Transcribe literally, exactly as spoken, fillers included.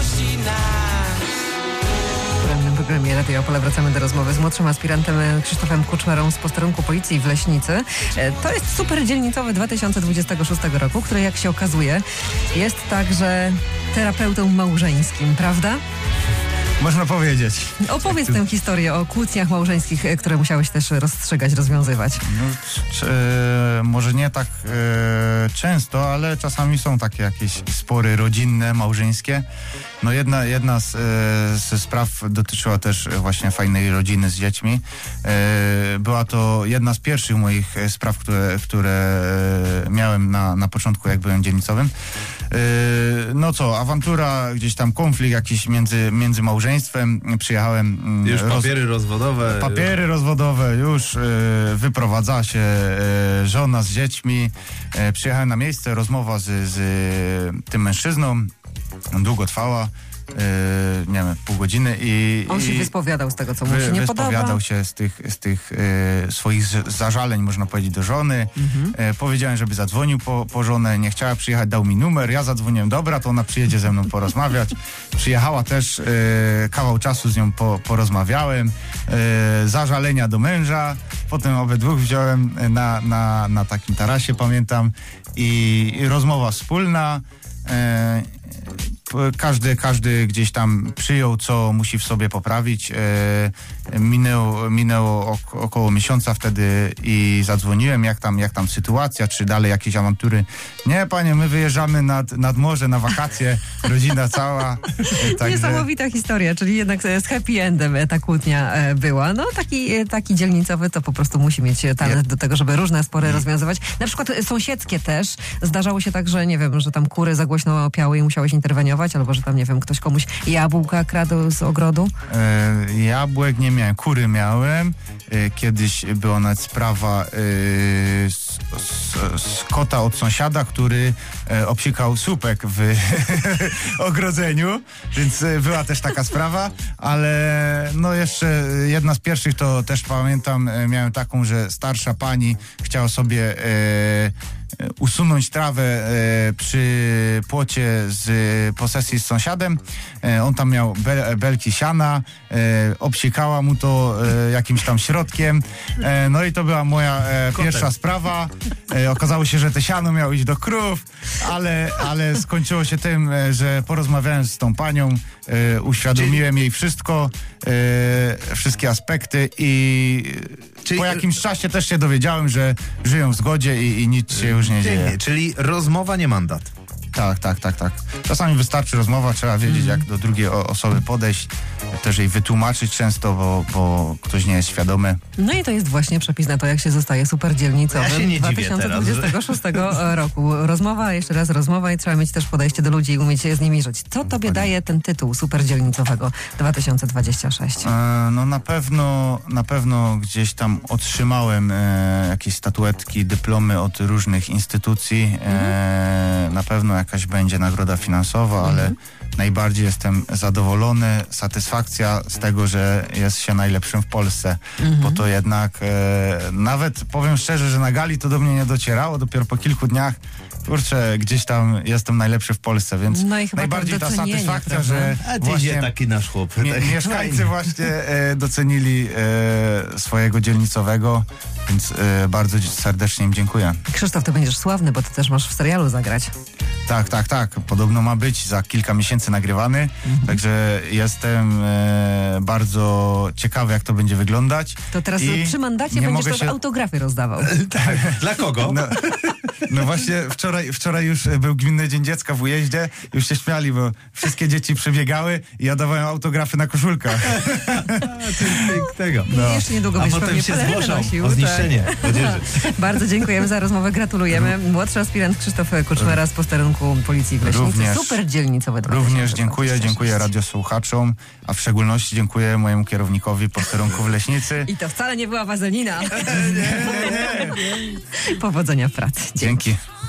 miłości nas. W porannym programie Radia Opole wracamy do rozmowy z młodszym aspirantem Krzysztofem Kuczmerą z posterunku policji w Leśnicy. To jest super dzielnicowy dwa tysiące dwudziestego szóstego roku, który, jak się okazuje, jest także terapeutą małżeńskim, prawda? Można powiedzieć. Opowiedz tę historię o kłótniach małżeńskich, które musiałeś też rozstrzygać, rozwiązywać. No, czy, może nie tak e, często, ale czasami są takie jakieś spory rodzinne, małżeńskie. No jedna, jedna z, e, ze spraw dotyczyła też właśnie fajnej rodziny z dziećmi. E, była to jedna z pierwszych moich spraw, które, które miałem na, na początku, jak byłem dzielnicowym. E, no co, awantura, gdzieś tam konflikt jakiś między, między małżeństwem. Przyjechałem... Już roz... papiery rozwodowe. Papiery rozwodowe, już e, wyprowadza się e, żona z dziećmi. E, przyjechałem na miejsce, rozmowa z, z tym mężczyzną. Długo trwała, yy, nie wiem, pół godziny i... On się i wyspowiadał z tego, co mu się wy, nie podoba. Wyspowiadał się z tych, z tych yy, swoich z, zażaleń, można powiedzieć, do żony. Mhm. Yy, powiedziałem, żeby zadzwonił po, po żonę, nie chciała przyjechać, dał mi numer, ja zadzwoniłem, dobra, to ona przyjedzie ze mną porozmawiać. Przyjechała też, yy, kawał czasu z nią po, porozmawiałem, yy, zażalenia do męża, potem obydwóch wziąłem na, na, na takim tarasie, pamiętam, i, i rozmowa wspólna. Yy, Każdy, każdy gdzieś tam przyjął, co musi w sobie poprawić. E, minęło, minęło ok, około miesiąca wtedy i zadzwoniłem, jak tam, jak tam sytuacja, czy dalej jakieś awantury. Nie, panie, my wyjeżdżamy nad, nad morze na wakacje, rodzina cała. E, także... Niesamowita historia, czyli jednak z happy endem ta kłótnia była. No taki, taki dzielnicowy to po prostu musi mieć talent do tego, żeby różne spory rozwiązywać. Na przykład sąsiedzkie też. Zdarzało się tak, że nie wiem, że tam kury za głośno piały i musiałeś interweniować, albo że tam, nie wiem, ktoś komuś jabłka kradł z ogrodu? E, jabłek nie miałem, kury miałem. E, kiedyś była nawet sprawa e, z, z, z kota od sąsiada, który e, obsikał słupek w ogrodzeniu, więc e, była też taka sprawa, ale no jeszcze jedna z pierwszych to też pamiętam, e, miałem taką, że starsza pani chciała sobie e, usunąć trawę e, przy płocie z posesji z sąsiadem. E, on tam miał be, belki siana, e, obsikała mu to e, jakimś tam środkiem. E, no i to była moja e, pierwsza sprawa. E, okazało się, że te siano miało iść do krów, ale, ale skończyło się tym, e, że porozmawiałem z tą panią, e, uświadomiłem jej wszystko, e, wszystkie aspekty i Czyli... po jakimś czasie też się dowiedziałem, że żyją w zgodzie i, i nic się już nie dzieje. Czyli rozmowa, nie mandat. Tak, tak, tak, tak. Czasami wystarczy rozmowa, trzeba wiedzieć, mm. jak do drugiej o, osoby podejść, też jej wytłumaczyć często, bo, bo ktoś nie jest świadomy. No i to jest właśnie przepis na to, jak się zostaje super dzielnicowym. Ja się nie dwa tysiące dwudziestego szóstego teraz, że... roku. Rozmowa, jeszcze raz rozmowa i trzeba mieć też podejście do ludzi i umieć się z nimi żyć. Co tobie Panie. daje ten tytuł super dzielnicowego dwa tysiące dwudziesty szósty? E, no na pewno, na pewno gdzieś tam otrzymałem e, jakieś statuetki, dyplomy od różnych instytucji. E, mm. Na pewno jakaś będzie nagroda finansowa, mm. ale najbardziej jestem zadowolony, satysfakcja z tego, że jest się najlepszym w Polsce, mm-hmm. bo to jednak e, nawet powiem szczerze, że na gali to do mnie nie docierało, dopiero po kilku dniach, kurczę, gdzieś tam jestem najlepszy w Polsce, więc no najbardziej ta satysfakcja, prawda? że A właśnie taki nasz chłop. Mie- tak mieszkańcy właśnie e, docenili e, swojego dzielnicowego, więc e, bardzo serdecznie im dziękuję. Krzysztof, ty będziesz sławny, bo ty też masz w serialu zagrać. Tak, tak, tak. Podobno ma być za kilka miesięcy nagrywany, mhm. także jestem e, bardzo ciekawy, jak to będzie wyglądać. To teraz I przy mandacie będziesz to się... autografy rozdawał. Tak. Dla kogo? No, no właśnie wczoraj, wczoraj już był Gminny Dzień Dziecka w Ujeździe, już się śmiali, bo wszystkie dzieci przebiegały i ja dawałem autografy na koszulkach. tego. No. I jeszcze niedługo A będziesz potem się zgłoszą nosił, o zniszczenie. Tak. Bardzo dziękujemy za rozmowę, gratulujemy. Młodszy aspirant Krzysztof Kuczmera z posterunku Policji w Leśnicy. Również, super dzielnicowe. Również dziękuję, dziękuję radiosłuchaczom, a w szczególności dziękuję mojemu kierownikowi posterunku w Leśnicy. I to wcale nie była wazelina. nie, nie, nie. Powodzenia w pracy. Dzięki. Dzięki.